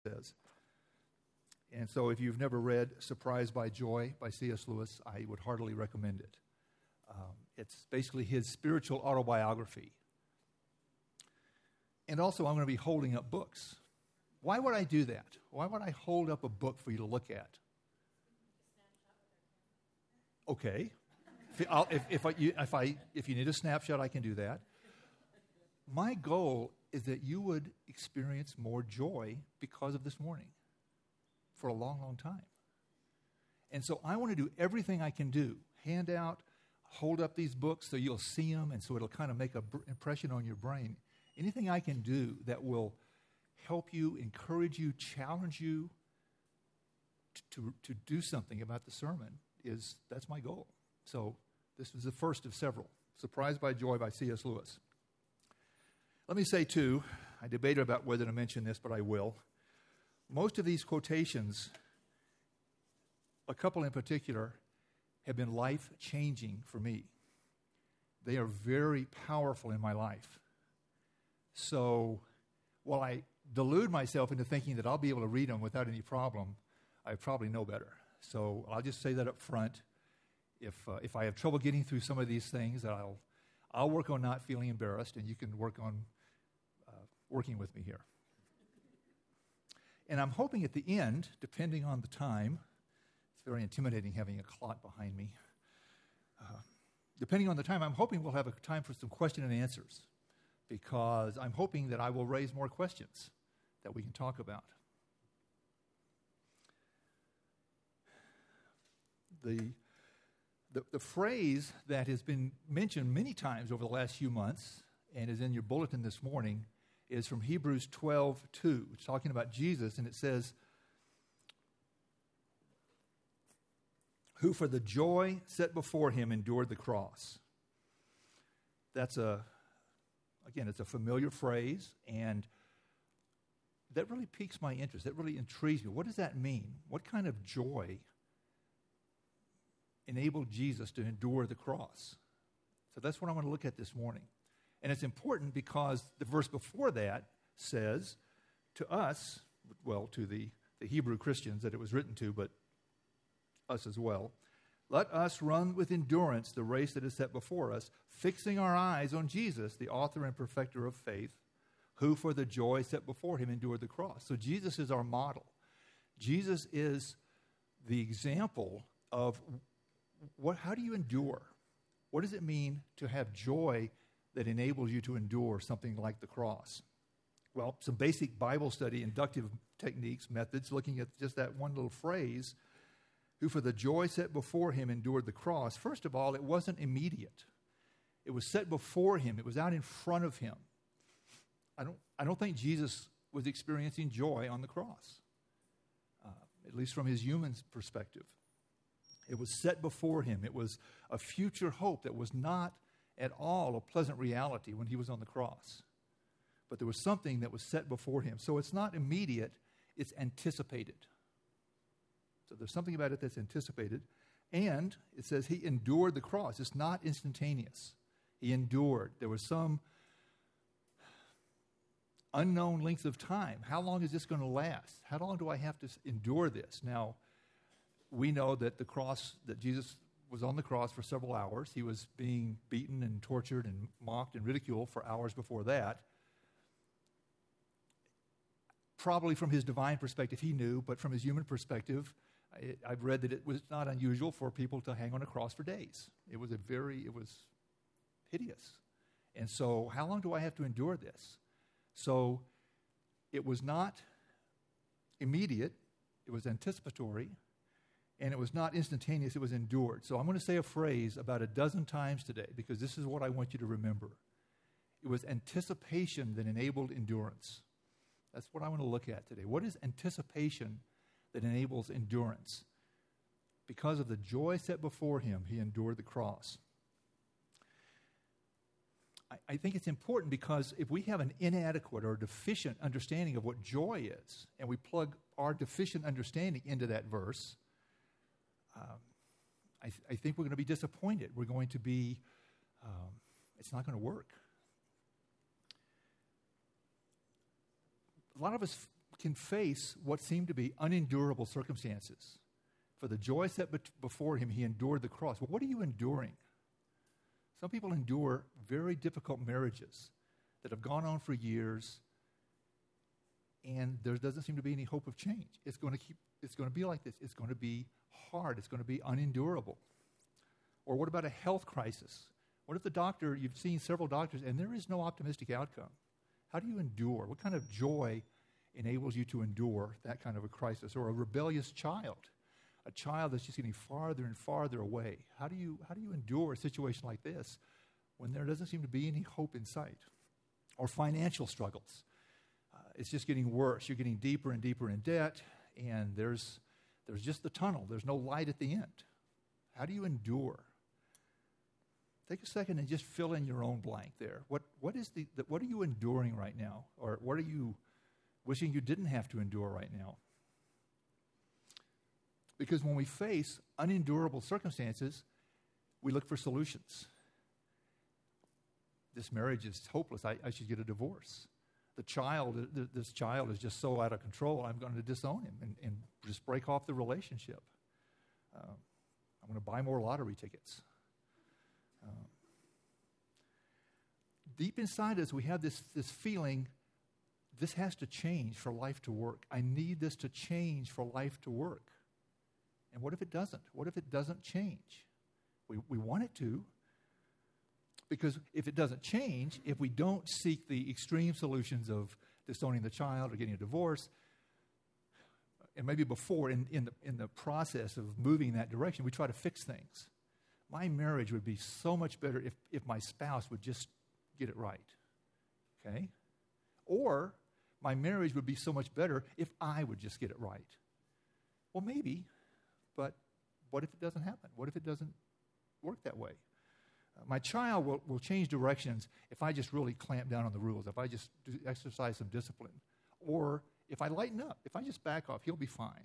says. And so if you've never read Surprised by Joy by C.S. Lewis, I would heartily recommend it. It's basically his spiritual autobiography. And also, I'm going to be holding up books. Why would I do that? Why would I hold up a book for you to look at? Okay. If you need a snapshot, I can do that. My goal is that you would experience more joy because of this morning for a long, long time. And so I want to do everything I can do. Hand out, hold up these books so you'll see them, and so it'll kind of make an impression on your brain. Anything I can do that will help you, encourage you, challenge you to do something about the sermon that's my goal. So this was the first of several. Surprised by Joy by C.S. Lewis. Let me say, too, I debated about whether to mention this, but I will. Most of these quotations, a couple in particular, have been life-changing for me. They are very powerful in my life. So while I delude myself into thinking that I'll be able to read them without any problem, I probably know better. So I'll just say that up front. If I have trouble getting through some of these things, I'll work on not feeling embarrassed, and you can work on working with me here. And I'm hoping at the end, depending on the time, it's very intimidating having a clock behind me. Depending on the time, I'm hoping we'll have a time for some question and answers, because I'm hoping that I will raise more questions that we can talk about. The phrase that has been mentioned many times over the last few months and is in your bulletin this morning is from Hebrews 12:2. It's talking about Jesus, and it says, who for the joy set before him endured the cross. It's a familiar phrase, and that really piques my interest. That really intrigues me. What does that mean? What kind of joy enabled Jesus to endure the cross? So that's what I want to look at this morning. And it's important because the verse before that says to us, well, to the Hebrew Christians that it was written to, but us as well, let us run with endurance the race that is set before us, fixing our eyes on Jesus, the author and perfecter of faith, who for the joy set before him endured the cross. So Jesus is our model. Jesus is the example of how do you endure? What does it mean to have joy that enables you to endure something like the cross? Well, some basic Bible study, inductive techniques, methods, looking at just that one little phrase, who for the joy set before him endured the cross. First of all, it wasn't immediate. It was set before him. It was out in front of him. I don't think Jesus was experiencing joy on the cross, at least from his human perspective. It was set before him. It was a future hope that was not at all a pleasant reality when he was on the cross. But there was something that was set before him. So it's not immediate, it's anticipated. So there's something about it that's anticipated. And it says he endured the cross. It's not instantaneous. He endured. There was some unknown length of time. How long is this going to last? How long do I have to endure this? Now, we know that that Jesus was on the cross for several hours. He was being beaten and tortured and mocked and ridiculed for hours before that. Probably from his divine perspective, he knew, but from his human perspective, I've read that it was not unusual for people to hang on a cross for days. It was hideous. And so how long do I have to endure this? So it was not immediate, it was anticipatory, and it was not instantaneous, it was endured. So I'm going to say a phrase about a dozen times today because this is what I want you to remember. It was anticipation that enabled endurance. That's what I want to look at today. What is anticipation that enables endurance? Because of the joy set before him, he endured the cross. I think it's important because if we have an inadequate or deficient understanding of what joy is, and we plug our deficient understanding into that verse, I think we're going to be disappointed. We're going to be, it's not going to work. A lot of us can face what seem to be unendurable circumstances. For the joy set before him, he endured the cross. Well, what are you enduring? Some people endure very difficult marriages that have gone on for years, and there doesn't seem to be any hope of change. It's going to be like this. It's going to be hard. It's going to be unendurable. Or what about a health crisis? What if you've seen several doctors, and there is no optimistic outcome? How do you endure? What kind of joy enables you to endure that kind of a crisis? Or a rebellious child, a child that's just getting farther and farther away. How do you endure a situation like this when there doesn't seem to be any hope in sight? Or financial struggles. It's just getting worse. You're getting deeper and deeper in debt, and there's just the tunnel. There's no light at the end. How do you endure? Take a second and just fill in your own blank there. What are you enduring right now? Or what are you wishing you didn't have to endure right now? Because when we face unendurable circumstances, we look for solutions. This marriage is hopeless. I should get a divorce. This child is just so out of control, I'm going to disown him and just break off the relationship. I'm going to buy more lottery tickets. Deep inside us, we have this feeling, this has to change for life to work. I need this to change for life to work. And what if it doesn't? What if it doesn't change? We want it to. Because if it doesn't change, if we don't seek the extreme solutions of disowning the child or getting a divorce, and maybe before, in the process of moving in that direction, we try to fix things. My marriage would be so much better if my spouse would just get it right. Okay? Or my marriage would be so much better if I would just get it right. Well, maybe, but what if it doesn't happen? What if it doesn't work that way? My child will change directions if I just really clamp down on the rules, if I just exercise some discipline. Or if I lighten up, if I just back off, he'll be fine.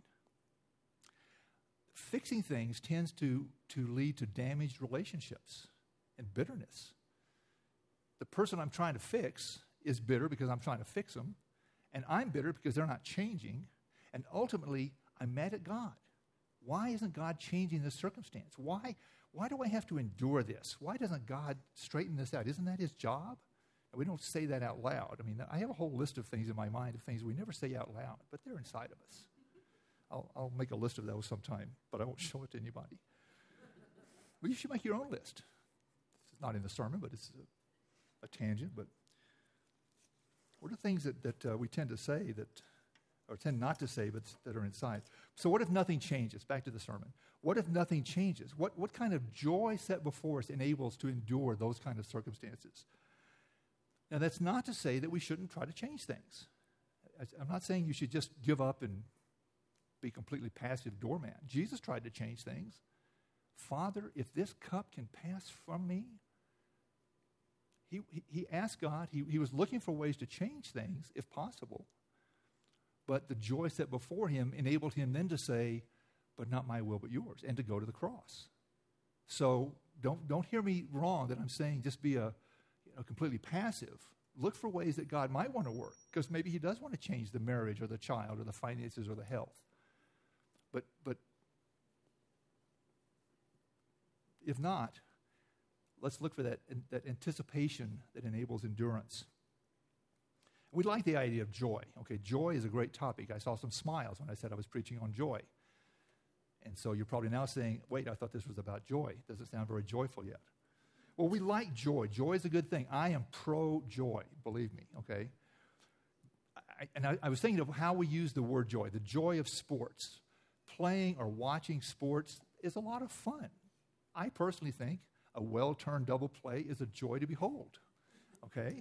Fixing things tends to lead to damaged relationships and bitterness. The person I'm trying to fix is bitter because I'm trying to fix them, and I'm bitter because they're not changing, and ultimately I'm mad at God. Why isn't God changing this circumstance? Why do I have to endure this? Why doesn't God straighten this out? Isn't that his job? And we don't say that out loud. I mean, I have a whole list of things in my mind of things we never say out loud, but they're inside of us. I'll make a list of those sometime, but I won't show it to anybody. Well, you should make your own list. It's not in the sermon, but it's a tangent. But what are things that we tend to say or tend not to say, but that are inside? So what if nothing changes? Back to the sermon. What if nothing changes? What kind of joy set before us enables to endure those kind of circumstances? Now, that's not to say that we shouldn't try to change things. I'm not saying you should just give up and be completely passive doormat. Jesus tried to change things. Father, if this cup can pass from me, he asked God, he was looking for ways to change things, if possible. But the joy set before him enabled him then to say, but not my will, but yours, and to go to the cross. So don't hear me wrong that I'm saying just be a completely passive. Look for ways that God might want to work, because maybe he does want to change the marriage or the child or the finances or the health. But if not, let's look for that anticipation that enables endurance. We like the idea of joy. Okay, joy is a great topic. I saw some smiles when I said I was preaching on joy. And so you're probably now saying, wait, I thought this was about joy. Doesn't sound very joyful yet. Well, we like joy. Joy is a good thing. I am pro-joy, believe me, okay? I was thinking of how we use the word joy, the joy of sports. Playing or watching sports is a lot of fun. I personally think a well-turned double play is a joy to behold, okay?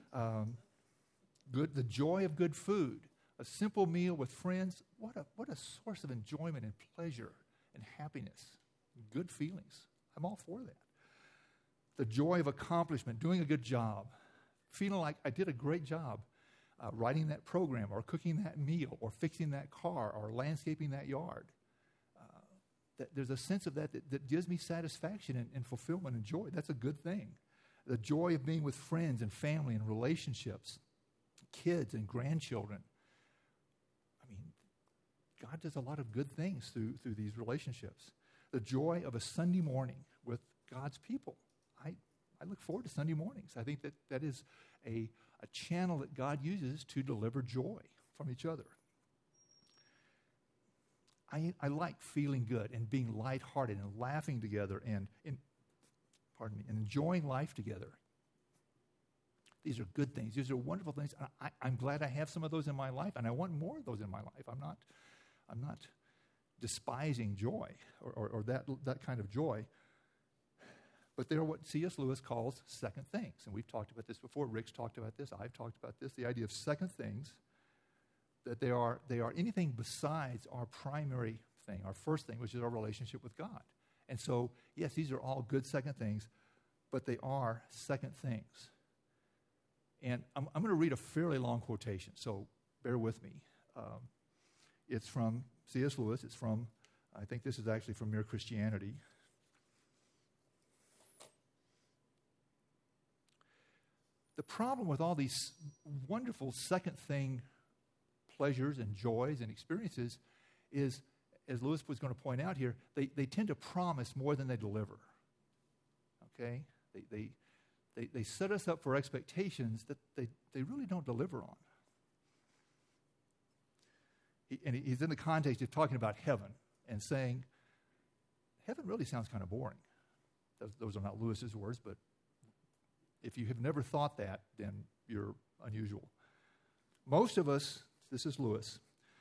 The joy of good food, a simple meal with friends, what a source of enjoyment and pleasure and happiness, good feelings. I'm all for that. The joy of accomplishment, doing a good job, feeling like I did a great job writing that program or cooking that meal or fixing that car or landscaping that yard. There's a sense of that gives me satisfaction and fulfillment and joy. That's a good thing. The joy of being with friends and family and relationships, kids and grandchildren. God does a lot of good things through these relationships. The joy of a Sunday morning with God's people. I look forward to Sunday mornings. I think that is a channel that God uses to deliver joy from each other. I like feeling good and being lighthearted and laughing together and enjoying life together. These are good things. These are wonderful things. I'm glad I have some of those in my life, and I want more of those in my life. I'm not despising joy or that kind of joy. But they're what C.S. Lewis calls second things. And we've talked about this before. Rick's talked about this. I've talked about this. The idea of second things, that they are anything besides our primary thing, our first thing, which is our relationship with God. And so, yes, these are all good second things, but they are second things. And I'm going to read a fairly long quotation, so bear with me. It's from C.S. Lewis. I think this is actually from Mere Christianity. The problem with all these wonderful second thing pleasures and joys and experiences is, as Lewis was going to point out here, they tend to promise more than they deliver. Okay? They set us up for expectations that they really don't deliver on. He's in the context of talking about heaven and saying, heaven really sounds kind of boring. Those are not Lewis's words, but if you have never thought that, then you're unusual. Most of us, this is Lewis,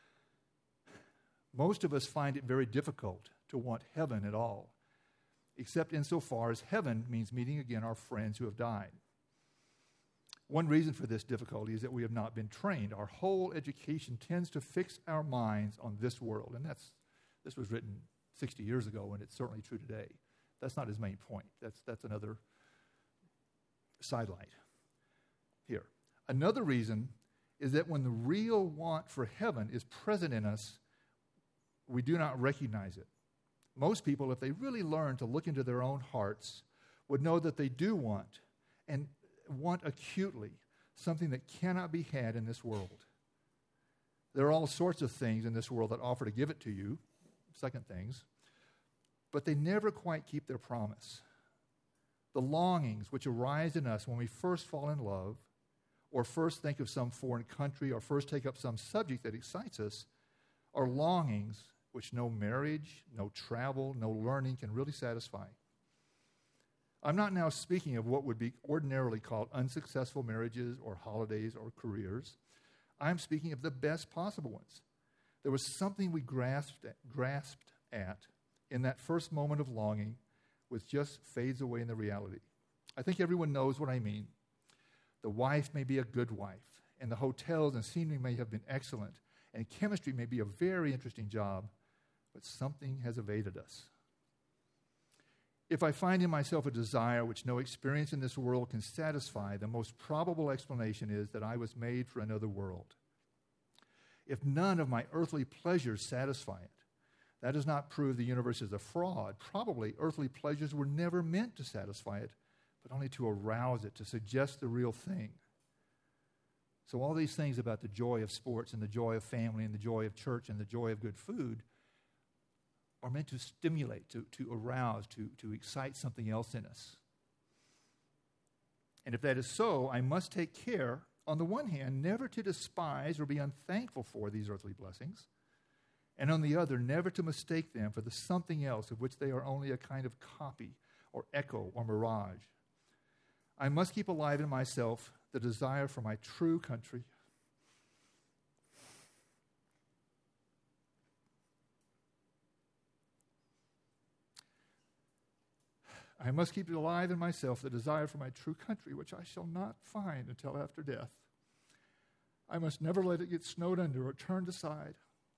most of us find it very difficult to want heaven at all, except insofar as heaven means meeting again our friends who have died. One reason for this difficulty is that we have not been trained. Our whole education tends to fix our minds on this world, and this was written 60 years ago, and it's certainly true today. That's not his main point. That's another sidelight here. Another reason is that when the real want for heaven is present in us, we do not recognize it. Most people, if they really learn to look into their own hearts, would know that they do want, and want acutely, something that cannot be had in this world. There are all sorts of things in this world that offer to give it to you, second things, but they never quite keep their promise. The longings which arise in us when we first fall in love, or first think of some foreign country, or first take up some subject that excites us, are longings which no marriage, no travel, no learning can really satisfy. I'm not now speaking of what would be ordinarily called unsuccessful marriages or holidays or careers. I'm speaking of the best possible ones. There was something we grasped at in that first moment of longing, which just fades away in the reality. I think everyone knows what I mean. The wife may be a good wife, and the hotels and scenery may have been excellent, and chemistry may be a very interesting job, but something has evaded us. If I find in myself a desire which no experience in this world can satisfy, the most probable explanation is that I was made for another world. If none of my earthly pleasures satisfy it, that does not prove the universe is a fraud. Probably earthly pleasures were never meant to satisfy it, but only to arouse it, to suggest the real thing. So all these things about the joy of sports and the joy of family and the joy of church and the joy of good food are meant to stimulate, to arouse, to excite something else in us. And if that is so, I must take care, on the one hand, never to despise or be unthankful for these earthly blessings, and on the other, never to mistake them for the something else of which they are only a kind of copy or echo or mirage. I must keep alive in myself the desire for my true country. I must keep alive in myself the desire for my true country, which I shall not find until after death. I must never let it get snowed under or turned aside.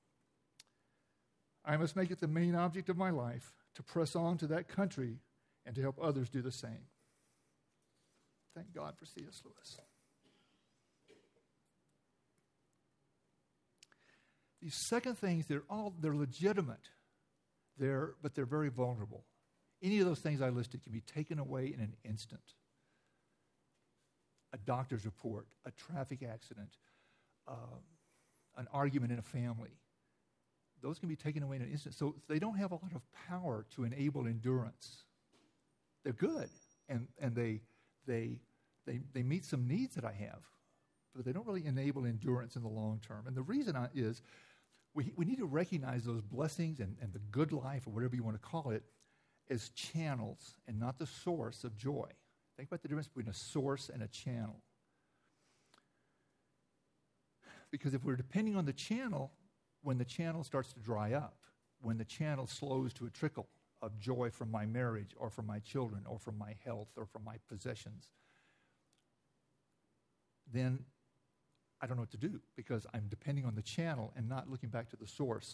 I must make it the main object of my life to press on to that country and to help others do the same. Thank God for C.S. Lewis. These second things, they're legitimate, but they're very vulnerable. Any of those things I listed can be taken away in an instant. A doctor's report, a traffic accident, an argument in a family. those can be taken away in an instant. So they don't have a lot of power to enable endurance. They're good, and they meet some needs that I have, but they don't really enable endurance in the long term. And the reason is we need to recognize those blessings and the good life, or whatever you want to call it, as channels and not the source of joy. Think about the difference between a source and a channel. Because if we're depending on the channel, when the channel starts to dry up, when the channel slows to a trickle of joy from my marriage or from my children or from my health or from my possessions, then I don't know what to do because I'm depending on the channel and not looking back to the source.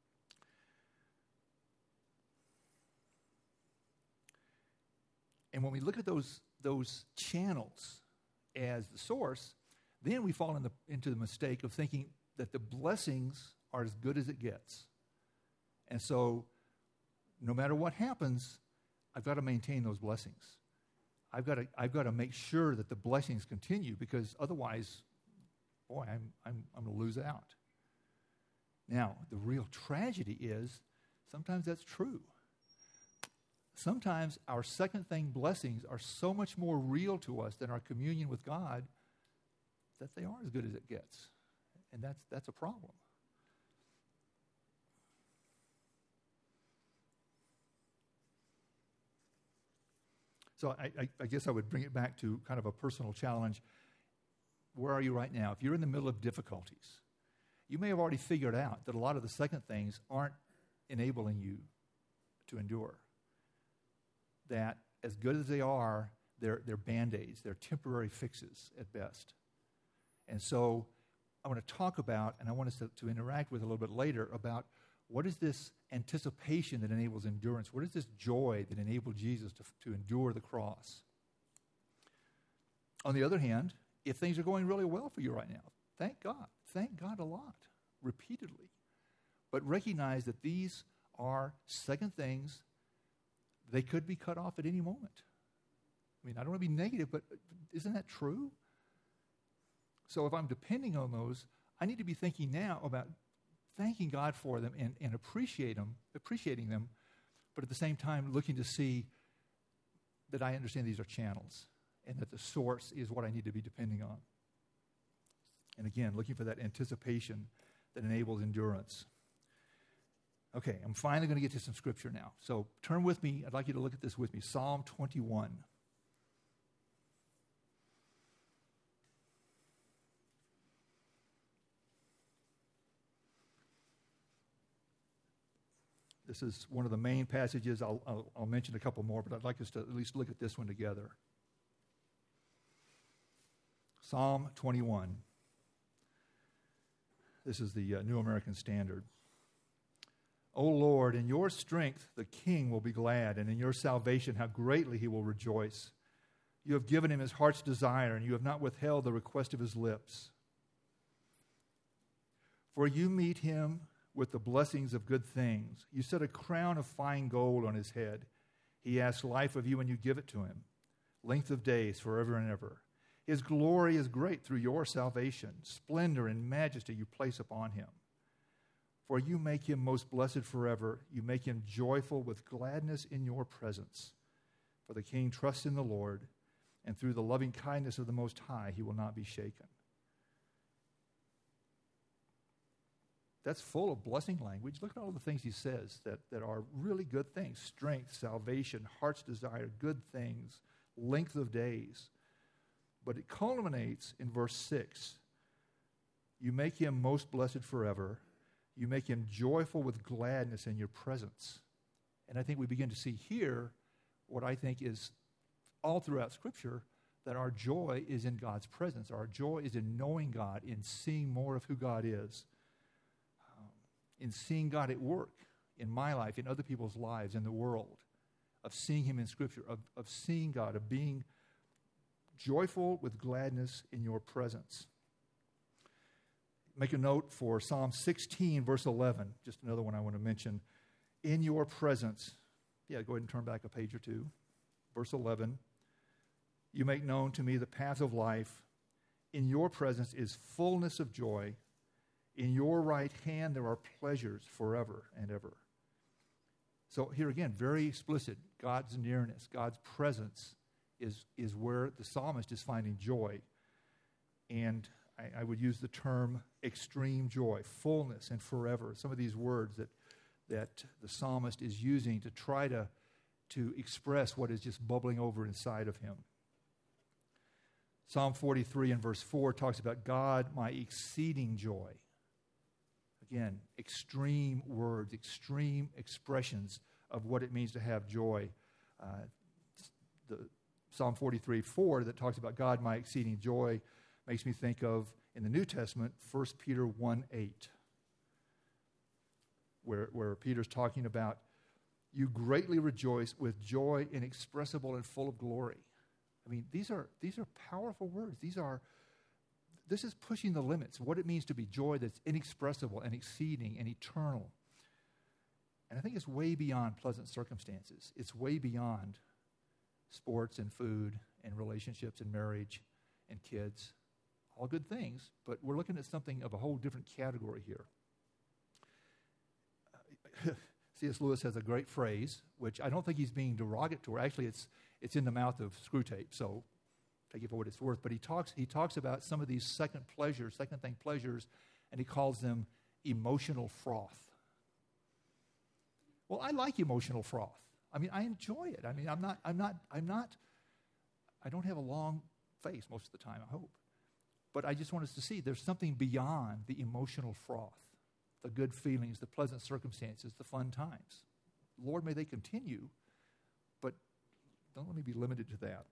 And when we look at those channels as the source, then we fall into the mistake of thinking that the blessings are as good as it gets. And so no matter what happens, I've got to maintain those blessings. I've got to make sure that the blessings continue, because otherwise, boy, I'm going to lose out. Now, the real tragedy is sometimes that's true. Sometimes our second thing blessings are so much more real to us than our communion with God that they are as good as it gets. And that's a problem. So I guess I would bring it back to kind of a personal challenge. Where are you right now? If you're in the middle of difficulties, you may have already figured out that a lot of the second things aren't enabling you to endure. That as good as they are, they're Band-Aids. They're temporary fixes at best. And so I want to talk about, and I want us to interact with a little bit later, about what is this anticipation that enables endurance? What is this joy that enabled Jesus to endure the cross? On the other hand, if things are going really well for you right now, thank God. Thank God a lot, repeatedly. But recognize that these are second things. They could be cut off at any moment. I mean, I don't want to be negative, but isn't that true? So if I'm depending on those, I need to be thinking now about thanking God for them and appreciating them, but at the same time looking to see that I understand these are channels and that the source is what I need to be depending on. And again, looking for that anticipation that enables endurance. Okay, I'm finally going to get to some scripture now. So turn with me. I'd like you to look at this with me. Psalm 21. This is one of the main passages. I'll mention a couple more, but I'd like us to at least look at this one together. Psalm 21. This is the New American Standard. O Lord, in your strength the king will be glad, and in your salvation how greatly he will rejoice. You have given him his heart's desire, and you have not withheld the request of his lips. For you meet him with the blessings of good things. You set a crown of fine gold on his head. He asks life of you, and you give it to him, length of days forever and ever. His glory is great through your salvation. Splendor and majesty you place upon him. For you make him most blessed forever. You make him joyful with gladness in your presence. For the king trusts in the Lord, and through the loving kindness of the Most High he will not be shaken. That's full of blessing language. Look at all the things he says that are really good things. Strength, salvation, heart's desire, good things, length of days. But it culminates in verse 6. You make him most blessed forever. You make him joyful with gladness in your presence. And I think we begin to see here what I think is all throughout Scripture, that our joy is in God's presence. Our joy is in knowing God, in seeing more of who God is, in seeing God at work in my life, in other people's lives, in the world, of seeing him in Scripture, of seeing God, of being joyful with gladness in your presence. Make a note for Psalm 16, verse 11, just another one I want to mention. In your presence, go ahead and turn back a page or two. Verse 11, you make known to me the path of life. In your presence is fullness of joy. In your right hand there are pleasures forever and ever. So here again, very explicit, God's nearness, God's presence is where the psalmist is finding joy. And I would use the term extreme joy, fullness, and forever. Some of these words that the psalmist is using to try to express what is just bubbling over inside of him. Psalm 43 and verse 4 talks about God, my exceeding joy. Again, extreme words, extreme expressions of what it means to have joy. The Psalm 43:4 that talks about God, my exceeding joy, makes me think of, in the New Testament, 1 Peter 1:8, where Peter's talking about, you greatly rejoice with joy inexpressible and full of glory. I mean, these are powerful words. This is pushing the limits of what it means to be joy that's inexpressible and exceeding and eternal. And I think it's way beyond pleasant circumstances. It's way beyond sports and food and relationships and marriage and kids. All good things, but we're looking at something of a whole different category here. C.S. Lewis has a great phrase, which I don't think he's being derogatory. Actually, it's in the mouth of Screwtape, so take it for what it's worth. But he talks about some of these second thing pleasures, and he calls them emotional froth. Well, I like emotional froth. I mean, I enjoy it. I mean, I don't have a long face most of the time, I hope. But I just want us to see there's something beyond the emotional froth, the good feelings, the pleasant circumstances, the fun times. Lord, may they continue, but don't let me be limited to that.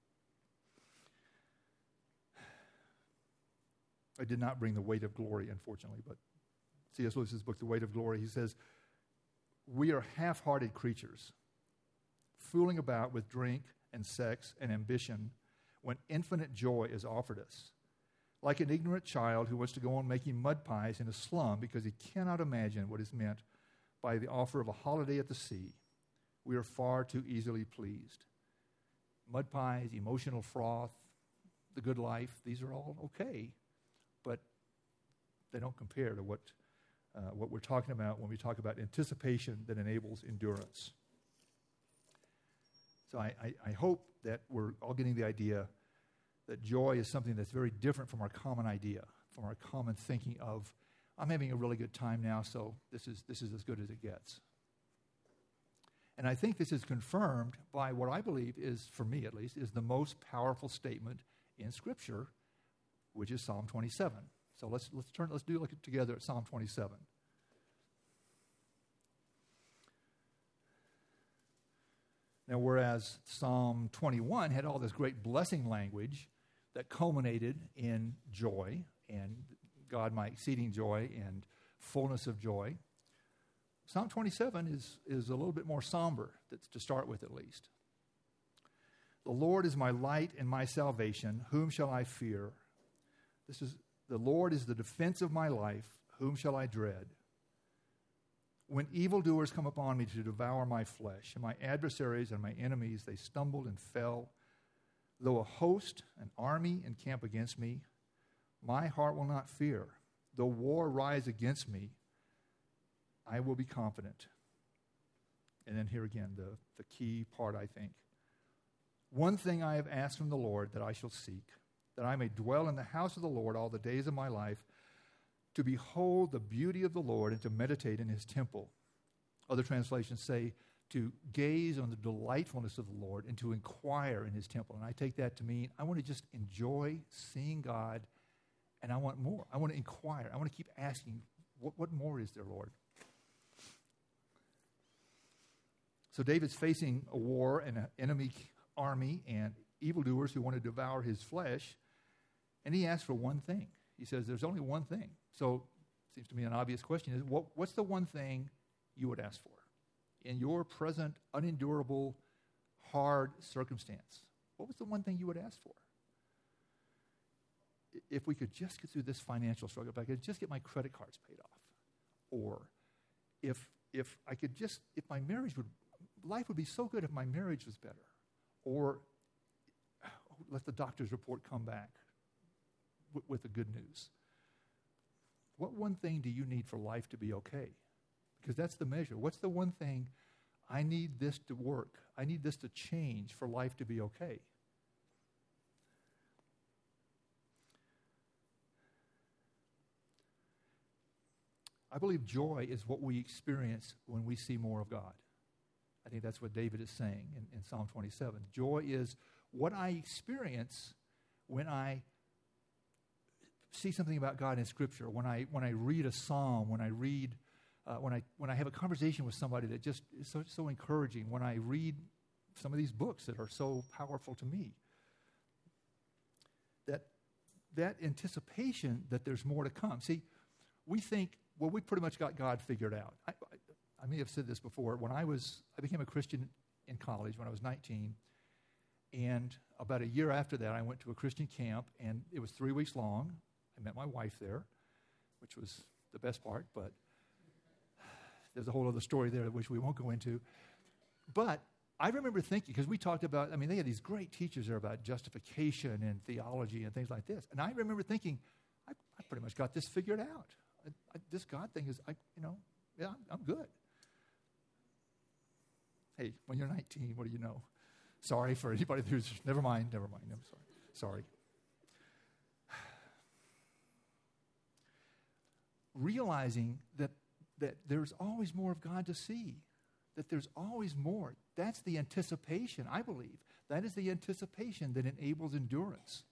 I did not bring The Weight of Glory, unfortunately, but C.S. Lewis's book, The Weight of Glory, he says, we are half-hearted creatures, fooling about with drink and sex and ambition when infinite joy is offered us. Like an ignorant child who wants to go on making mud pies in a slum because he cannot imagine what is meant by the offer of a holiday at the sea, we are far too easily pleased. Mud pies, emotional froth, the good life, these are all okay, but they don't compare to what we're talking about when we talk about anticipation that enables endurance. So I hope that we're all getting the idea that joy is something that's very different from our common idea, from our common thinking of, I'm having a really good time now, so this is as good as it gets. And I think this is confirmed by what I believe is, for me at least, is the most powerful statement in Scripture, which is Psalm 27. So let's look together at Psalm 27. Now, whereas Psalm 21 had all this great blessing language that culminated in joy and God, my exceeding joy and fullness of joy, Psalm 27 is a little bit more somber, that's to start with at least. The Lord is my light and my salvation. Whom shall I fear? The Lord is the defense of my life. Whom shall I dread? When evildoers come upon me to devour my flesh, and my adversaries and my enemies, they stumbled and fell. Though a host, an army, encamp against me, my heart will not fear. Though war rise against me, I will be confident. And then here again, the key part, I think. One thing I have asked from the Lord that I shall seek, that I may dwell in the house of the Lord all the days of my life, to behold the beauty of the Lord and to meditate in his temple. Other translations say to gaze on the delightfulness of the Lord and to inquire in his temple. And I take that to mean I want to just enjoy seeing God, and I want more. I want to inquire. I want to keep asking, what more is there, Lord? So David's facing a war and an enemy army and evildoers who want to devour his flesh, and he asks for one thing. He says there's only one thing. So it seems to me an obvious question is, what's the one thing you would ask for in your present unendurable, hard circumstance? What was the one thing you would ask for? If we could just get through this financial struggle, if I could just get my credit cards paid off, or if I could just, if my marriage life would be so good if my marriage was better, or let the doctor's report come back with the good news. What one thing do you need for life to be okay? Because that's the measure. What's the one thing I need this to work? I need this to change for life to be okay. I believe joy is what we experience when we see more of God. I think that's what David is saying in Psalm 27. Joy is what I experience when I see something about God in Scripture, when I read a psalm, when I have a conversation with somebody that just is so encouraging, when I read some of these books that are so powerful to me. That anticipation that there's more to come. See, we think, well, we pretty much got God figured out. I may have said this before. I became a Christian in college when I was 19, and about a year after that, I went to a Christian camp, and it was 3 weeks long. I met my wife there, which was the best part, but there's a whole other story there which we won't go into. But I remember thinking, because we talked about, they had these great teachers there about justification and theology and things like this. And I remember thinking, I pretty much got this figured out. This God thing is, I'm good. Hey, when you're 19, what do you know? Sorry for anybody who's, never mind, I'm sorry. Realizing that there's always more of God to see, that there's always more. That's the anticipation, I believe. That is the anticipation that enables endurance.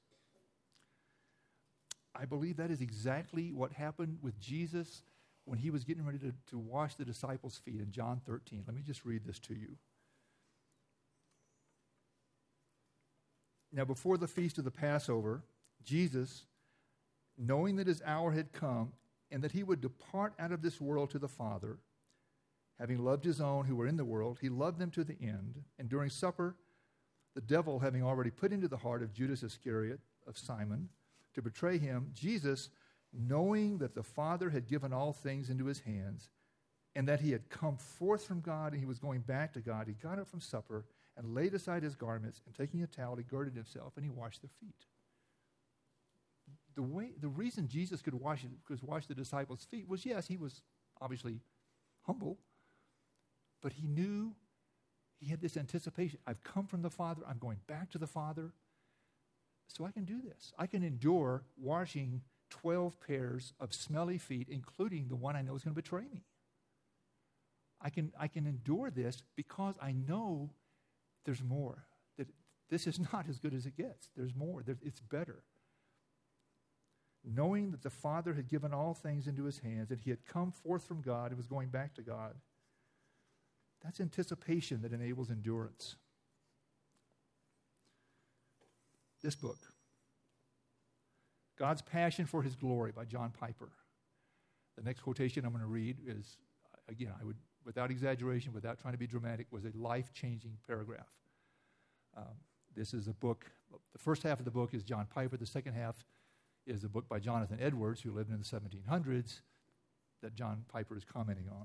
I believe that is exactly what happened with Jesus when he was getting ready to wash the disciples' feet in John 13. Let me just read this to you. Now, before the feast of the Passover, Jesus, knowing that his hour had come and that he would depart out of this world to the Father, having loved his own who were in the world, he loved them to the end. And during supper, the devil having already put into the heart of Judas Iscariot, of Simon, to betray him, Jesus, knowing that the Father had given all things into his hands, and that he had come forth from God and he was going back to God, he got up from supper and laid aside his garments, and taking a towel, he girded himself, and he washed their feet. The reason Jesus could wash the disciples' feet was, yes, he was obviously humble, but he knew, he had this anticipation. I've come from the Father, I'm going back to the Father, so I can do this. I can endure washing 12 pairs of smelly feet, including the one I know is going to betray me. I can endure this because I know there's more. That this is not as good as it gets. There's more. It's better. Knowing that the Father had given all things into his hands, that he had come forth from God and was going back to God. That's anticipation that enables endurance. This book, God's Passion for His Glory by John Piper. The next quotation I'm going to read is, again, I would, without exaggeration, without trying to be dramatic, was a life-changing paragraph. This is a book, the first half of the book is John Piper, the second half is a book by Jonathan Edwards, who lived in the 1700s, that John Piper is commenting on.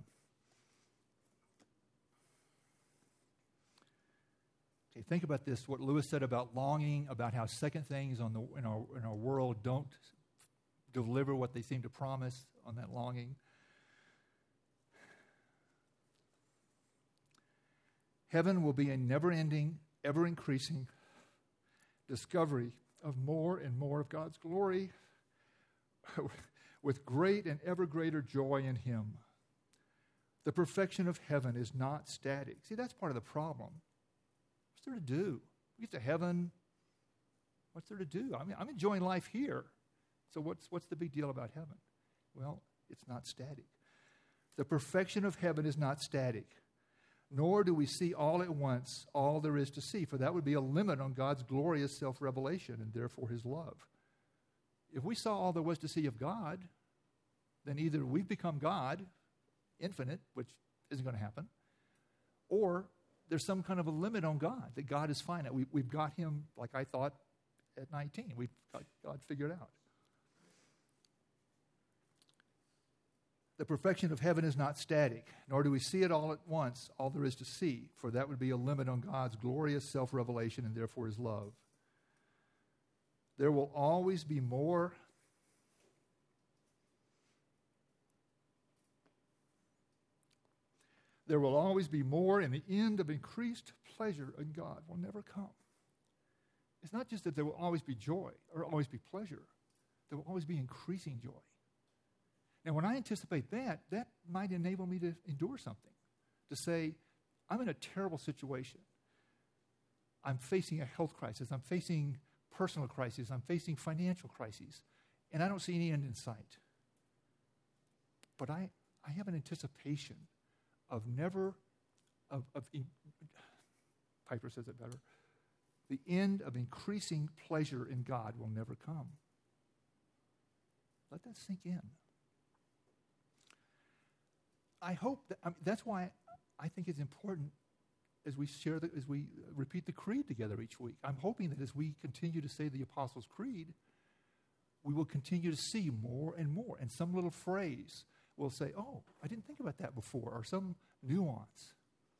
Okay, think about this, what Lewis said about longing, about how second things in our world don't deliver what they seem to promise on that longing. Heaven will be a never-ending, ever-increasing discovery of more and more of God's glory with great and ever greater joy in Him. The perfection of heaven is not static. See, that's part of the problem. What's there to do? We get to heaven. What's there to do? I'm enjoying life here. So what's the big deal about heaven? Well, it's not static. The perfection of heaven is not static. Nor do we see all at once all there is to see, for that would be a limit on God's glorious self-revelation and therefore His love. If we saw all there was to see of God, then either we've become God, infinite, which isn't going to happen, or there's some kind of a limit on God, that God is finite. We've got Him, like I thought at 19. We've got God figured out. The perfection of heaven is not static, nor do we see it all at once, all there is to see, for that would be a limit on God's glorious self-revelation and therefore His love. There will always be more there will always be more, and the end of increased pleasure in God will never come. It's not just that there will always be joy or always be pleasure. There will always be increasing joy. Now, when I anticipate that, that might enable me to endure something, to say, I'm in a terrible situation. I'm facing a health crisis. I'm facing personal crisis. I'm facing financial crises. And I don't see any end in sight. But I have an anticipation of Piper says it better, the end of increasing pleasure in God will never come. Let that sink in. I hope that's why I think it's important as we repeat the creed together each week. I'm hoping that as we continue to say the Apostles' Creed, we will continue to see more and more. And some little phrase will say, oh, I didn't think about that before, or some nuance.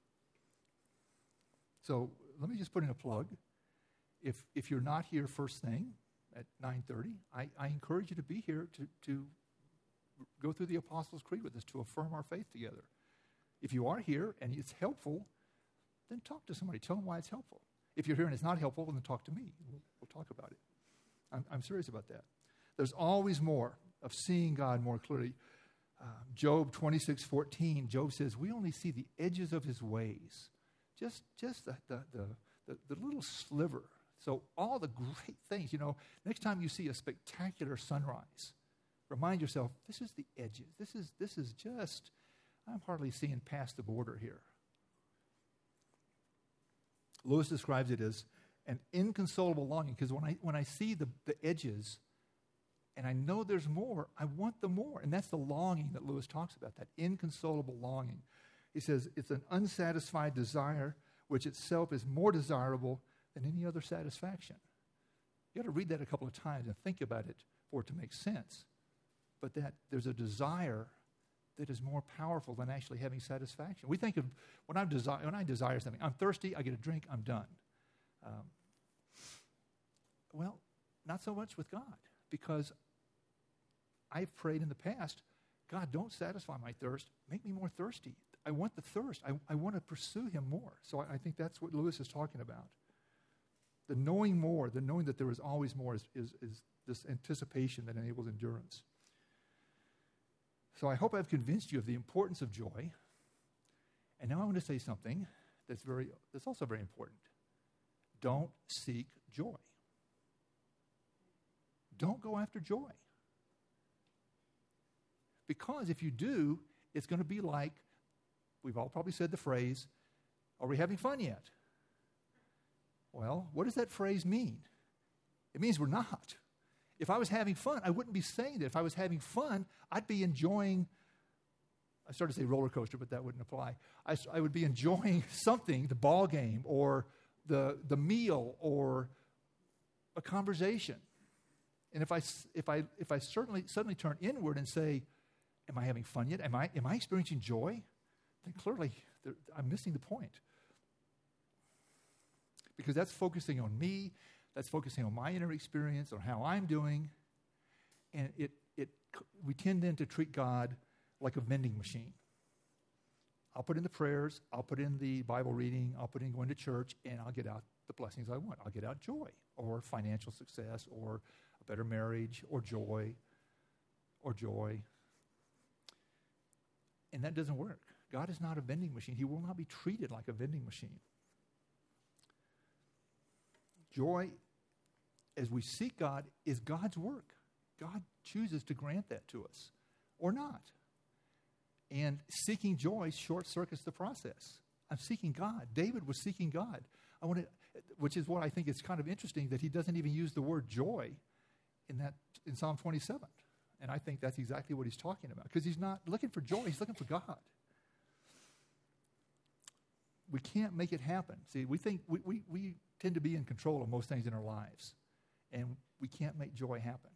So let me just put in a plug. If you're not here first thing at 9:30, I encourage you to be here to go through the Apostles' Creed with us, to affirm our faith together. If you are here and it's helpful, then talk to somebody. Tell them why it's helpful. If you're here and it's not helpful, then talk to me. We'll talk about it. I'm serious about that. There's always more of seeing God more clearly. Job 26:14, Job says, we only see the edges of his ways. Just the little sliver. So all the great things, next time you see a spectacular sunrise, remind yourself, this is the edges. This is just, I'm hardly seeing past the border here. Lewis describes it as an inconsolable longing, because when I see the edges and I know there's more, I want the more. And that's the longing that Lewis talks about, that inconsolable longing. He says it's an unsatisfied desire which itself is more desirable than any other satisfaction. You got to read that a couple of times and think about it for it to make sense. But that there's a desire that is more powerful than actually having satisfaction. We think of when I desire something, I'm thirsty, I get a drink, I'm done. Well, not so much with God, because I've prayed in the past, God, don't satisfy my thirst, make me more thirsty. I want the thirst. I want to pursue him more. So I think that's what Lewis is talking about. The knowing more, the knowing that there is always more is this anticipation that enables endurance. So I hope I've convinced you of the importance of joy. And now I want to say something that's also very important. Don't seek joy. Don't go after joy. Because if you do, it's going to be like, we've all probably said the phrase, are we having fun yet? Well, what does that phrase mean? It means we're not. If I was having fun, I wouldn't be saying that. If I was having fun, I'd be enjoying, I started to say roller coaster, but that wouldn't apply. I would be enjoying something, the ball game or the meal or a conversation. And if I suddenly turn inward and say, am I having fun yet? Am I experiencing joy? Then clearly I'm missing the point. Because that's focusing on me, that's focusing on my inner experience, on how I'm doing, and we tend then to treat God like a vending machine. I'll put in the prayers, I'll put in the Bible reading, I'll put in going to church, and I'll get out the blessings I want. I'll get out joy, or financial success, or a better marriage, or joy. And that doesn't work. God is not a vending machine. He will not be treated like a vending machine. Joy, as we seek God, is God's work. God chooses to grant that to us, or not. And seeking joy short-circuits the process. I'm seeking God. David was seeking God. Which is what I think is kind of interesting, that he doesn't even use the word joy in Psalm 27. And I think that's exactly what he's talking about, because he's not looking for joy, he's looking for God. We can't make it happen. See, we think we tend to be in control of most things in our lives, and we can't make joy happen.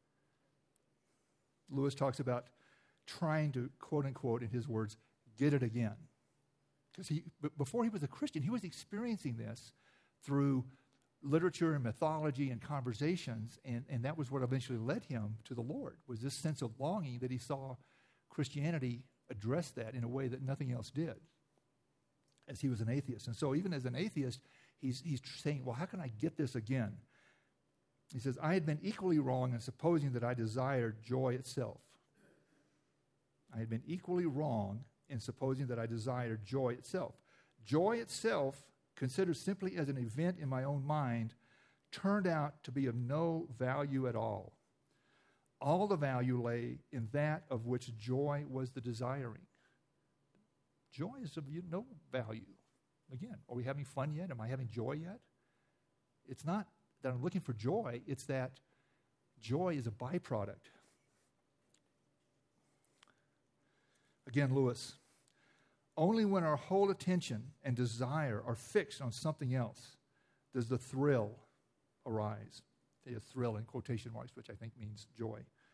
Lewis talks about trying to, quote unquote, in his words, get it again. Because before he was a Christian, he was experiencing this through literature and mythology and conversations, and that was what eventually led him to the Lord, was this sense of longing that he saw Christianity address that in a way that nothing else did. as he was an atheist. And so even as an atheist, he's saying, well, how can I get this again? He says, I had been equally wrong in supposing that I desired joy itself. I had been equally wrong in supposing that I desired joy itself. Joy itself, considered simply as an event in my own mind, turned out to be of no value at all. All the value lay in that of which joy was the desiring. Joy is of no value. Again, are we having fun yet? Am I having joy yet? It's not that I'm looking for joy, it's that joy is a byproduct. Again, Lewis, only when our whole attention and desire are fixed on something else does the thrill arise. A thrill in quotation marks, which I think means joy.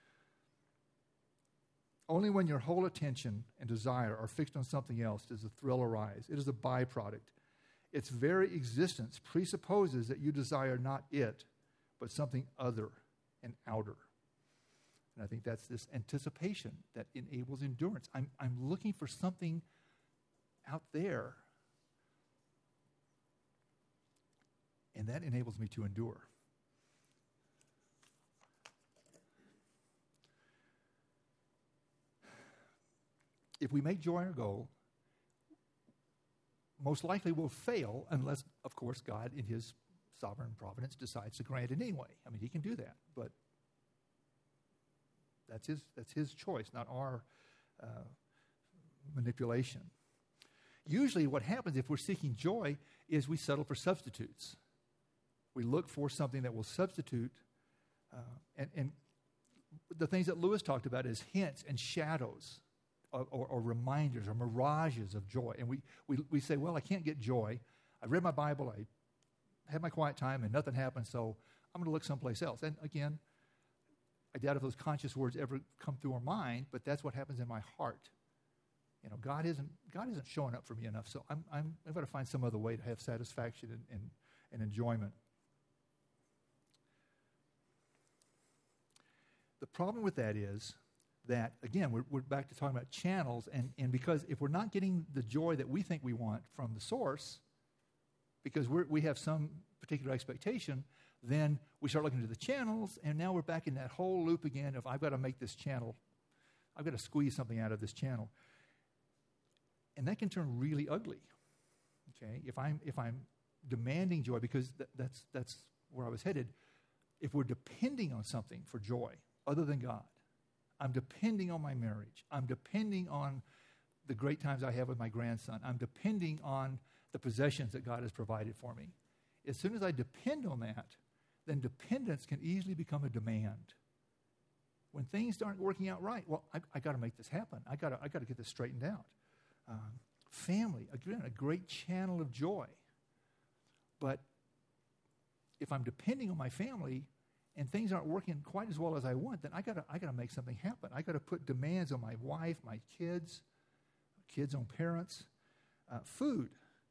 Only when your whole attention and desire are fixed on something else does the thrill arise. It is a byproduct. Its very existence presupposes that you desire not it, but something other and outer. And I think that's this anticipation that enables endurance. I'm looking for something out there, and that enables me to endure. If we make joy our goal, most likely we'll fail unless, of course, God in his sovereign providence decides to grant it anyway. I mean, he can do that, but that's his choice, not our manipulation. Usually what happens if we're seeking joy is we settle for substitutes. We look for something that will substitute, and the things that Lewis talked about is hints and shadows or reminders or mirages of joy. And we say, well, I can't get joy. I read my Bible, I had my quiet time, and nothing happened, so I'm going to look someplace else. And again, I doubt if those conscious words ever come through our mind, but that's what happens in my heart. You know, God isn't showing up for me enough, so I'm going to find some other way to have satisfaction and enjoyment. The problem with that is that, again, we're back to talking about channels, and because if we're not getting the joy that we think we want from the source, because we have some particular expectation, then we start looking to the channels, and now we're back in that whole loop again of I've got to make this channel, I've got to squeeze something out of this channel. And that can turn really ugly, okay? If I'm demanding joy, because that's where I was headed, if we're depending on something for joy other than God, I'm depending on my marriage. I'm depending on the great times I have with my grandson. I'm depending on the possessions that God has provided for me. As soon as I depend on that, then dependence can easily become a demand. When things aren't working out right, well, I got to make this happen. I got to get this straightened out. Family, again, a great channel of joy. But if I'm depending on my family and things aren't working quite as well as I want, then I got to make something happen. I got to put demands on my wife, my kids on parents. Food,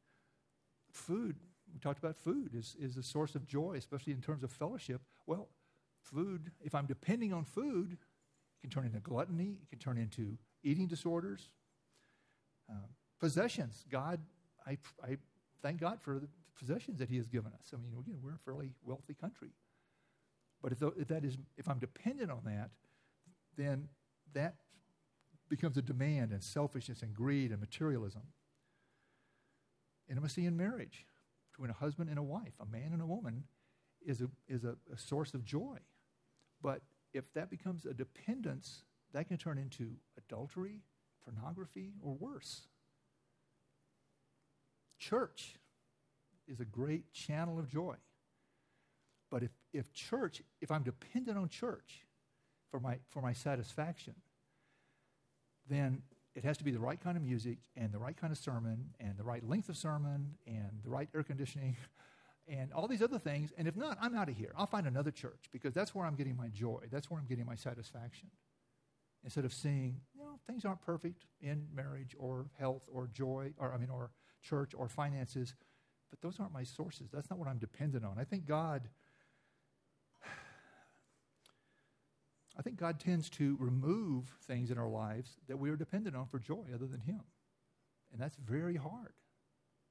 we talked about food is a source of joy, especially in terms of fellowship. Well, food, if I'm depending on food, it can turn into gluttony. It can turn into eating disorders. Possessions. God, I thank God for the possessions that he has given us. I mean, again, we're a fairly wealthy country. But if I'm dependent on that, then that becomes a demand, and selfishness and greed and materialism. Intimacy in marriage between a husband and a wife, a man and a woman, is a source of joy. But if that becomes a dependence, that can turn into adultery, pornography, or worse. Church is a great channel of joy. But if I'm dependent on church for my satisfaction, then it has to be the right kind of music and the right kind of sermon and the right length of sermon and the right air conditioning and all these other things. And if not, I'm out of here. I'll find another church because that's where I'm getting my joy. That's where I'm getting my satisfaction. Instead of seeing, things aren't perfect in marriage or health or joy or church or finances, but those aren't my sources. That's not what I'm dependent on. I think God tends to remove things in our lives that we are dependent on for joy other than him. And that's very hard.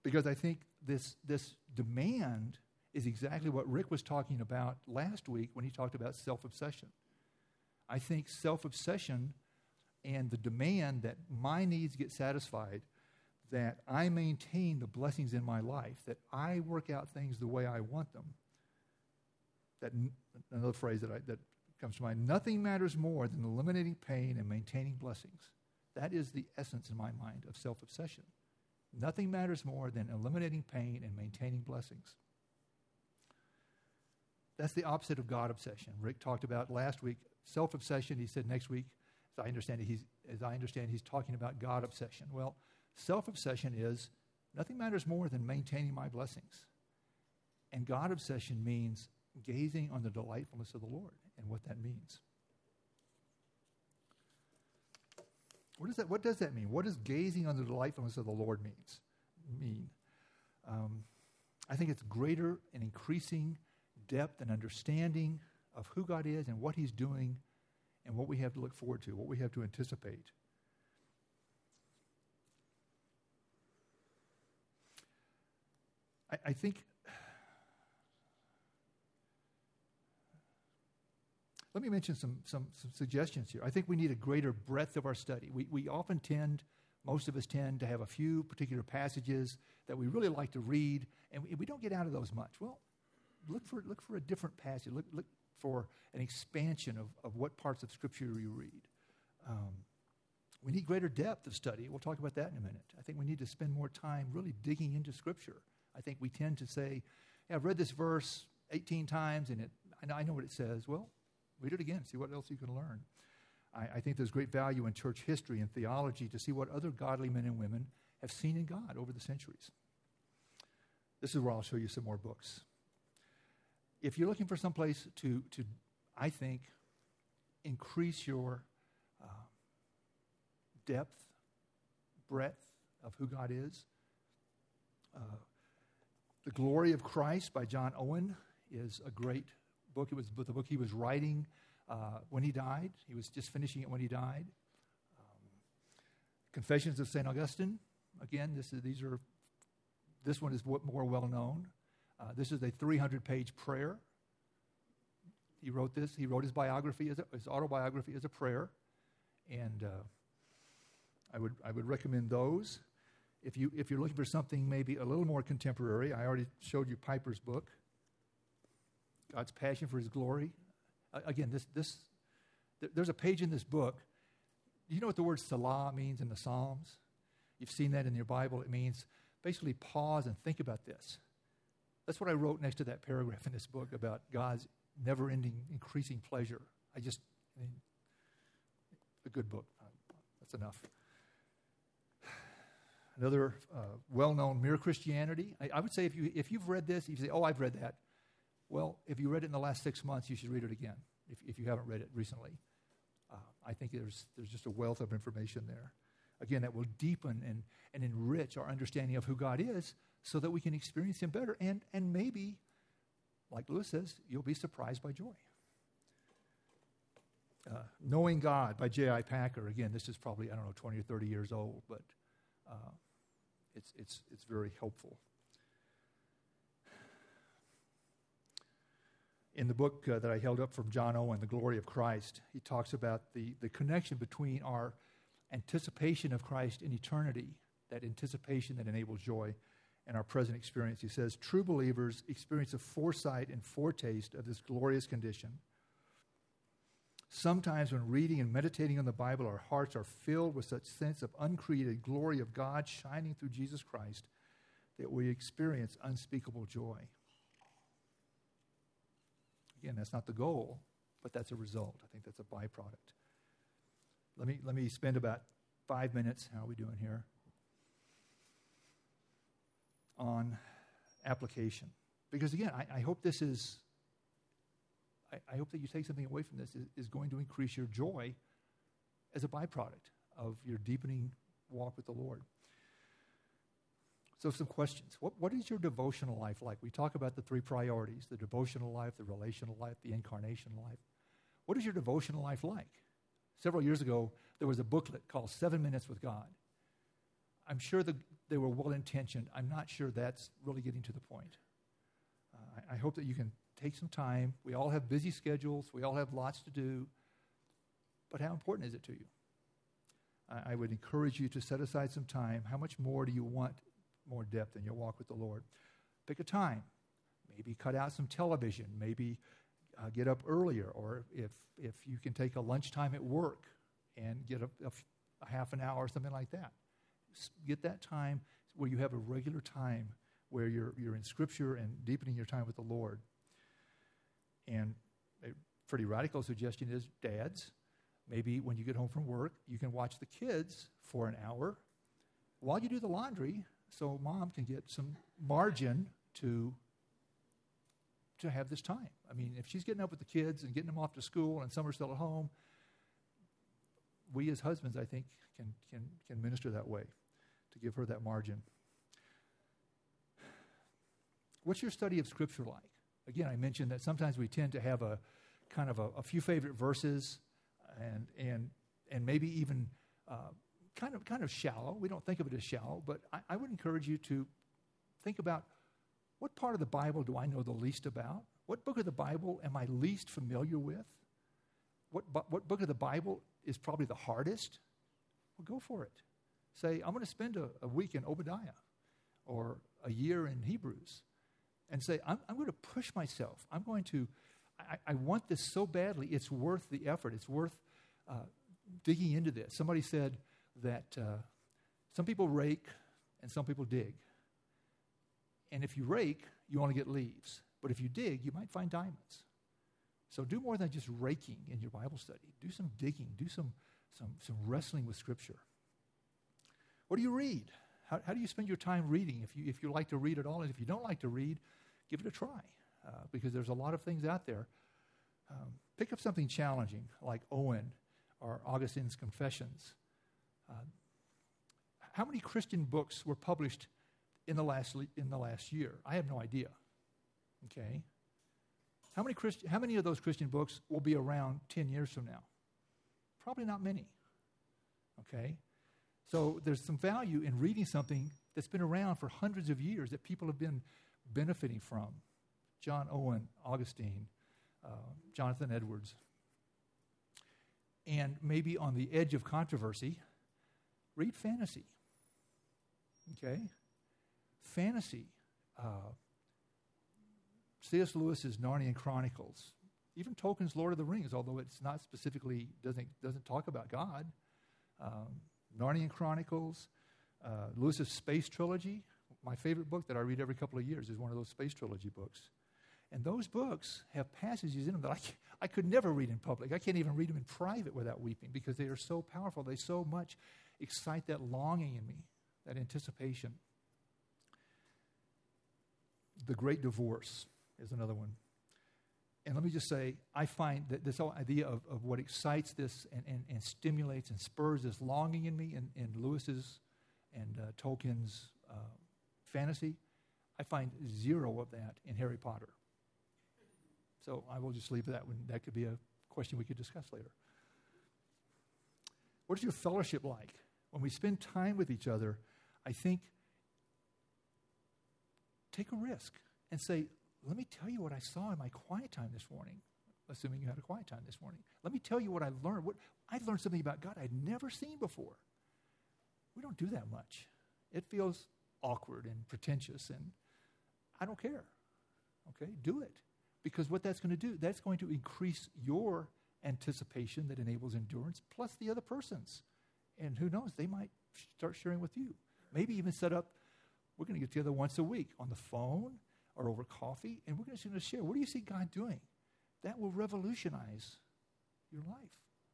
Because I think this demand is exactly what Rick was talking about last week when he talked about self-obsession. I think self-obsession and the demand that my needs get satisfied, that I maintain the blessings in my life, that I work out things the way I want them. Another phrase that comes to mind, nothing matters more than eliminating pain and maintaining blessings. That is the essence in my mind of self-obsession. Nothing matters more than eliminating pain and maintaining blessings. That's the opposite of God obsession. Rick talked about last week self-obsession. He said next week, as I understand he's talking about God obsession. Well, self-obsession is nothing matters more than maintaining my blessings. And God obsession means gazing on the delightfulness of the Lord and what that means. What does that mean? What does gazing on the delightfulness of the Lord mean? I think it's greater and increasing depth and understanding of who God is and what He's doing and what we have to look forward to, what we have to anticipate. I think, let me mention some suggestions here. I think we need a greater breadth of our study. We often most of us tend to have a few particular passages that we really like to read, and we don't get out of those much. Well, look for a different passage. Look for an expansion of what parts of Scripture you read. We need greater depth of study. We'll talk about that in a minute. I think we need to spend more time really digging into Scripture. I think we tend to say, hey, I've read this verse 18 times, and I know what it says. Well, read it again. See what else you can learn. I think there's great value in church history and theology to see what other godly men and women have seen in God over the centuries. This is where I'll show you some more books. If you're looking for some place to I think, increase your depth, breadth of who God is, The Glory of Christ by John Owen is a great book. It was the book he was writing when he died. He was just finishing it when he died. Confessions of St. Augustine. Again, this one is more well known. This is a 300-page prayer. He wrote this. He wrote his biography, his autobiography, as a prayer, and I would recommend those. If you're looking for something maybe a little more contemporary, I already showed you Piper's book, God's Passion for His Glory. Again, there's a page in this book. Do you know what the word Salah means in the Psalms? You've seen that in your Bible. It means basically pause and think about this. That's what I wrote next to that paragraph in this book about God's never-ending, increasing pleasure. A good book. That's enough. Another well-known, Mere Christianity. I would say if you've read this, you say, oh, I've read that. Well, if you read it in the last 6 months, you should read it again, if you haven't read it recently. I think there's just a wealth of information there. Again, that will deepen and enrich our understanding of who God is so that we can experience Him better. And maybe, like Lewis says, you'll be surprised by joy. Knowing God by J.I. Packer. Again, this is probably, 20 or 30 years old, but it's very helpful. In the book that I held up from John Owen, The Glory of Christ, he talks about the connection between our anticipation of Christ in eternity, that anticipation that enables joy, and our present experience. He says, true believers experience a foresight and foretaste of this glorious condition. Sometimes when reading and meditating on the Bible, our hearts are filled with such sense of uncreated glory of God shining through Jesus Christ that we experience unspeakable joy. Again, that's not the goal, but that's a result. I think that's a byproduct. Let me spend about 5 minutes, how are we doing here, on application. Because again, I hope this is, I hope that you take something away from this is going to increase your joy as a byproduct of your deepening walk with the Lord. So some questions. What is your devotional life like? We talk about the 3 priorities, the devotional life, the relational life, the incarnation life. What is your devotional life like? Several years ago, there was a booklet called 7 Minutes with God. I'm sure the they were well-intentioned, I'm not sure that's really getting to the point. I hope that you can take some time. We all have busy schedules. We all have lots to do. But how important is it to you? I would encourage you to set aside some time. How much more do you want more depth in your walk with the Lord? Pick a time. Maybe cut out some television. Maybe get up earlier. Or if you can take a lunchtime at work and get a half an hour or something like that. Get that time where you have a regular time where you're in Scripture and deepening your time with the Lord. And a pretty radical suggestion is, dads, maybe when you get home from work, you can watch the kids for an hour while you do the laundry so mom can get some margin to have this time. I mean, if she's getting up with the kids and getting them off to school and some are still at home, we as husbands, I think, can minister that way to give her that margin. What's your study of Scripture like? Again, I mentioned that sometimes we tend to have a kind of a few favorite verses and maybe even kind of shallow. We don't think of it as shallow, but I would encourage you to think about, what part of the Bible do I know the least about? What book of the Bible am I least familiar with? What book of the Bible is probably the hardest? Well, go for it. Say, I'm going to spend a week in Obadiah or a year in Hebrews. And say, I'm going to push myself. I want this so badly, it's worth the effort. It's worth digging into this. Somebody said that some people rake and some people dig. And if you rake, you only get leaves. But if you dig, you might find diamonds. So do more than just raking in your Bible study. Do some digging. Do some wrestling with Scripture. What do you read? How do you spend your time reading? If you like to read at all, and if you don't like to read, give it a try, because there's a lot of things out there. Pick up something challenging like Owen or Augustine's Confessions. How many Christian books were published in the last year? I have no idea. Okay, how many of those Christian books will be around 10 years from now? Probably not many. Okay. So there's some value in reading something that's been around for hundreds of years that people have been benefiting from. John Owen, Augustine, Jonathan Edwards. And maybe on the edge of controversy, read fantasy. Okay? Fantasy. C.S. Lewis's Narnian Chronicles. Even Tolkien's Lord of the Rings, although it's not specifically, doesn't talk about God. Narnian Chronicles, Lewis's Space Trilogy. My favorite book that I read every couple of years is one of those Space Trilogy books. And those books have passages in them that I could never read in public. I can't even read them in private without weeping, because they are so powerful. They so much excite that longing in me, that anticipation. The Great Divorce is another one. And let me just say, I find that this whole idea of what excites this and stimulates and spurs this longing in me in Lewis's and Tolkien's fantasy, I find zero of that in Harry Potter. So I will just leave that one. That could be a question we could discuss later. What is your fellowship like? When we spend time with each other, I think, take a risk and say, let me tell you what I saw in my quiet time this morning, assuming you had a quiet time this morning. Let me tell you what I learned. I learned something about God I'd never seen before. We don't do that much. It feels awkward and pretentious, and I don't care. Okay, do it. Because what that's going to do, that's going to increase your anticipation that enables endurance, plus the other person's. And who knows, they might start sharing with you. Maybe even set up, we're going to get together once a week on the phone or over coffee, and we're going to share. What do you see God doing? That will revolutionize your life.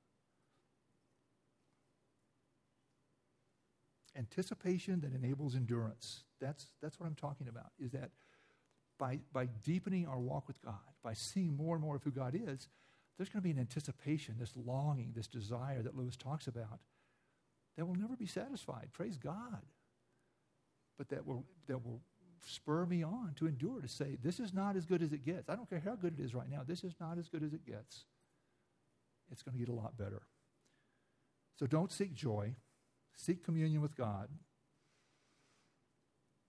Anticipation that enables endurance. That's what I'm talking about, is that by deepening our walk with God, by seeing more and more of who God is, there's going to be an anticipation, this longing, this desire that Lewis talks about that will never be satisfied. Praise God. But that will spur me on to endure, to say, this is not as good as it gets. I don't care how good it is right now. This is not as good as it gets. It's going to get a lot better. So don't seek joy. Seek communion with God.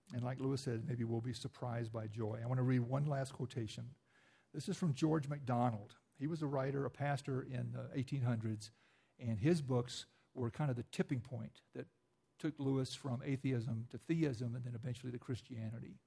And like Lewis said, maybe we'll be surprised by joy. I want to read one last quotation. This is from George MacDonald. He was a writer, a pastor in the 1800s, and his books were kind of the tipping point that took Lewis from atheism to theism and then eventually to Christianity.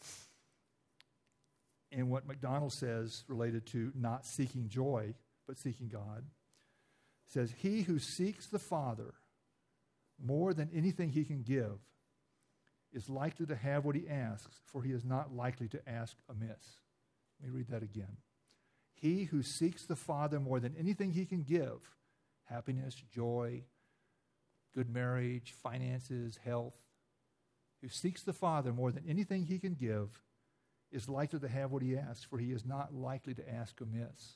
And what MacDonald says related to not seeking joy, but seeking God, says, he who seeks the Father more than anything he can give is likely to have what he asks, for he is not likely to ask amiss. Let me read that again. He who seeks the Father more than anything he can give, happiness, joy, good marriage, finances, health, who seeks the Father more than anything he can give is likely to have what he asks, for he is not likely to ask amiss.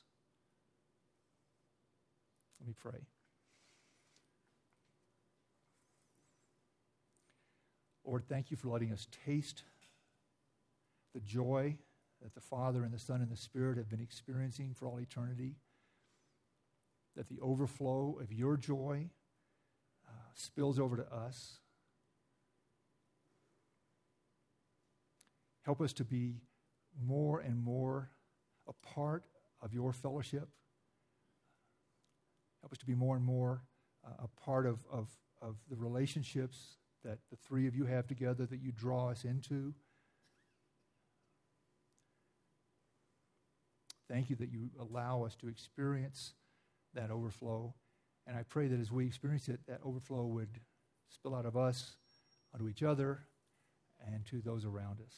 Let me pray. Lord, thank you for letting us taste the joy that the Father and the Son and the Spirit have been experiencing for all eternity, that the overflow of your joy spills over to us. Help us to be more and more a part of your fellowship. Help us to be more and more a part of the relationships that the three of you have together, that you draw us into. Thank you that you allow us to experience that overflow. And I pray that as we experience it, that overflow would spill out of us onto each other and to those around us.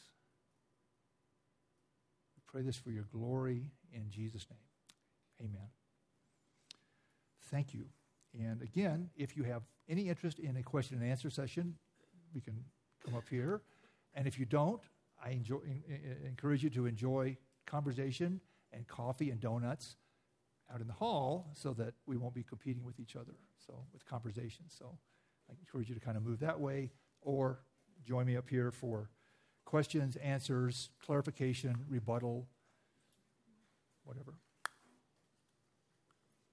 We pray this for your glory in Jesus' name. Amen. Thank you. And again, if you have any interest in a question and answer session, we can come up here. And if you don't, I encourage you to enjoy conversation and coffee and donuts out in the hall so that we won't be competing with each other, so with conversation. So I encourage you to kind of move that way or join me up here for questions, answers, clarification, rebuttal, whatever.